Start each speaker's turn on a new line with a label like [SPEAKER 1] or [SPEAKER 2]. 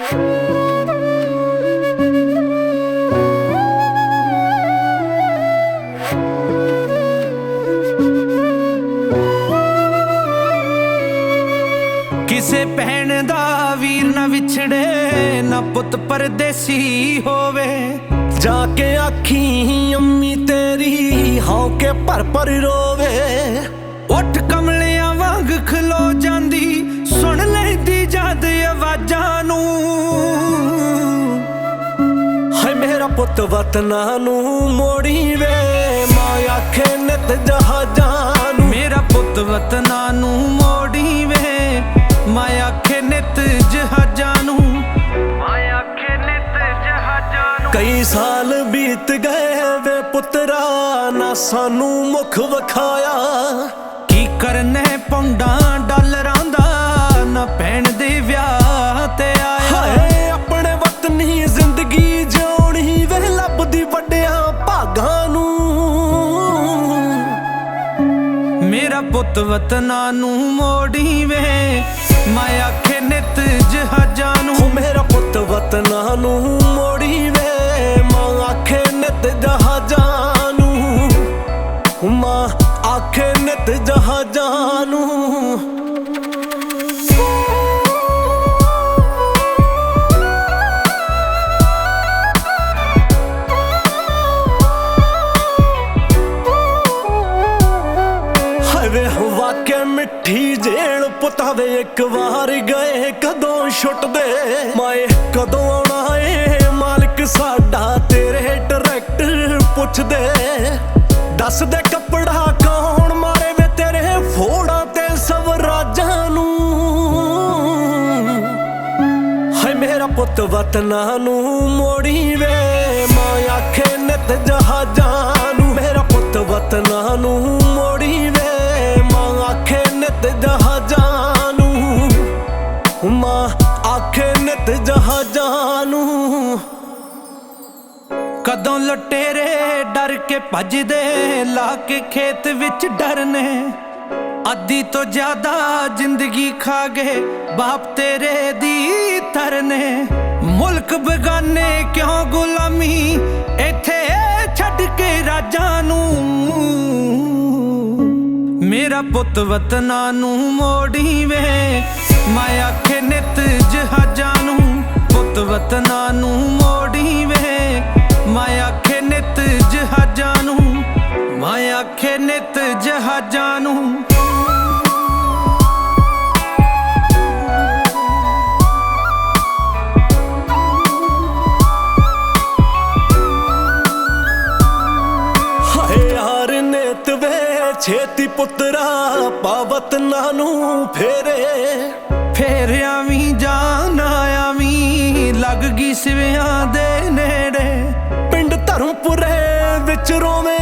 [SPEAKER 1] ਕਿਸੇ ਭੈਣ ਦਾ ਵੀਰ ਨਾ ਵਿਛੜੇ, ਨਾ ਪੁੱਤ ਪਰਦੇਸੀ ਹੋਵੇ।
[SPEAKER 2] ਜਾਕੇ ਆਖੀ ਅੰਮੀ ਤੇਰੀ ਹੌਕੇ ਭਰ ਭਰ ਰੋਵੇ।
[SPEAKER 1] ਉੱਠ ਕਮਲਿਆਂ ਵਾਂਗ ਖਲੋ ਜਾਂਦੀ, ਸੁਣ ਲੈਂਦੀ ਜਦ ਆਵਾਜ਼ਾਂ ਨੂੰ।
[SPEAKER 2] ਹਾਏ ਮੇਰਾ ਪੁੱਤ ਵਤਨਾਂ ਨੂੰ ਮੋੜੀ ਵੇ, ਮਾਂ ਆਖੇ ਨਿਤ ਜਹਾਜ਼ਾਂ ਨੂੰ।
[SPEAKER 1] ਮੇਰਾ ਪੁੱਤ ਵਤਨਾਂ ਨੂੰ ਮੋੜੀ ਵੇ, ਮਾਂ ਆਖੇ ਨਿਤ ਜਹਾਜ਼ਾਂ ਨੂੰ। ਮਾਂ ਆਖੇ ਨਿਤ ਜਹਾਜ਼ਾਂ ਨੂੰ।
[SPEAKER 2] ਕਈ ਸਾਲ ਬੀਤ ਗਏ ਵੇ ਪੁੱਤਰਾ, ਨਾ ਸਾਨੂੰ ਮੁਖ ਵਿਖਾਇਆ।
[SPEAKER 1] ਕੀ ਕਰਨੇ ਪੌਂਡਾਂ ਡਾਲਰਾਂ ਦਾ, ਨਾ ਭੈਣ ਦੇ ਵਿਆਹ ਤੇ ਆਇਆ।
[SPEAKER 2] ਹਾਏ ਆਪਣੇ ਵਤਨੀ ਜ਼ਿੰਦਗੀ ਜਿਉਣੀ ਵੇ, ਲੱਭਦੀ ਵੱਡਿਆਂ ਭਾਗਾਂ ਨੂੰ।
[SPEAKER 1] ਮੇਰਾ ਪੁੱਤ ਵਤਨਾਂ ਨੂੰ ਮੋੜੀ ਵੇ, ਮਾਂ ਆਖੇ ਨਿਤ ਜਹਾਜ਼ਾਂ ਨੂੰ।
[SPEAKER 2] ਮੇਰਾ ਪੁੱਤ ਵਤਨਾਂ ਨੂੰ ਮੋੜੀ ਵੇ, ਮਾਂ ਆਖੇ ਨਿਤ ਜਹਾਜ਼ਾਂ ਨੂੰ। ਮਾਂ ਆਖੇ ਨਿਤ ਜਹਾਜ਼ਾਂ ਨੂੰ। ਵਾਕਿਆ ਮਿੱਠੀ ਜੇਲ ਪੁੱਤਾਵੇ ਇੱਕ ਵਾਰ ਗਏ ਕਦੋਂ ਛੁੱਟਦੇ। ਮਾਏ ਕਦੋਂ ਆਉਣਾ ਏ ਮਾਲਕ ਸਾਡਾ, ਤੇਰੇ ਡਾਇਰੈਕਟਰ ਪੁੱਛਦੇ। ਦੱਸ ਦੇ ਕੱਪੜਾ ਕੌਣ ਮਾਰੇ ਵੇ ਤੇਰੇ ਫੋੜਾਂ ਤੇ ਸਵਰਾਜਾਂ ਨੂੰ। ਹਾਏ ਮੇਰਾ ਪੁੱਤ ਵਤਨਾਂ ਨੂੰ ਮੋੜੀ ਵੇ, ਮਾਂ ਆਖੇ ਨਿਤ ਜਹਾਜ਼ਾਂ ਨੂੰ। ਮੇਰਾ ਪੁੱਤ ਵਤਨਾਂ ਨੂੰ ਮੋੜੀ ਵੇ, ਆਖੇ ਨਿਤ ਜਹਾਜ਼ਾਂ ਨੂੰ। ਮਾਂ ਆਖੇ ਨਿਤ ਜਹਾਜ਼ਾਂ ਨੂੰ।
[SPEAKER 1] ਕਦੋਂ ਲੁਟੇਰੇ ਡਰ ਕੇ ਭੱਜਦੇ, ਲਾ ਕੇ ਖੇਤ ਵਿੱਚ ਡਰਨੇ। ਅੱਧੀ ਤੋਂ ਜ਼ਿਆਦਾ ਜ਼ਿੰਦਗੀ ਖਾ ਗਏ ਬਾਪ ਤੇਰੇ ਦੀ ਤਰਨੇ। ਮੁਲਕ ਬੇਗਾਨੇ ਕਿਉਂ ਗੁਲਾਮੀ, ਇੱਥੇ ਛੱਡ ਕੇ ਰਾਜਾਂ ਨੂੰ। ਮੇਰਾ ਪੁੱਤ ਵਤਨਾਂ ਨੂੰ ਮੋੜੀ ਵੇ, ਮਾਂ ਆਖੇ ਨਿਤ ਜਹਾਜ਼ਾਂ ਨੂੰ। ਪੁੱਤ ਵਤਨਾਂ ਨੂੰ ਮੋੜੀ ਵੇ, ਮਾਂ ਆਖੇ ਨਿਤ ਜਹਾਜ਼ਾਂ ਨੂੰ। ਮਾਂ ਆਖੇ ਨਿਤ ਜਹਾਜ਼ਾਂ ਨੂੰ। ਛੇਤੀ ਪੁੱਤਰਾ ਪਾ ਵਤਨਾਂ ਨੂੰ ਫੇਰੇ। ਫੇਰ ਆਵੀਂ ਜਾਨ ਆਵੀਂ, ਲੱਗ ਗਈ ਸਿਵਿਆਂ ਦੇ ਨੇੜੇ।
[SPEAKER 2] ਪਿੰਡ ਧਰਮਪੁਰੇ ਵਿੱਚ ਰੋਵੇਂ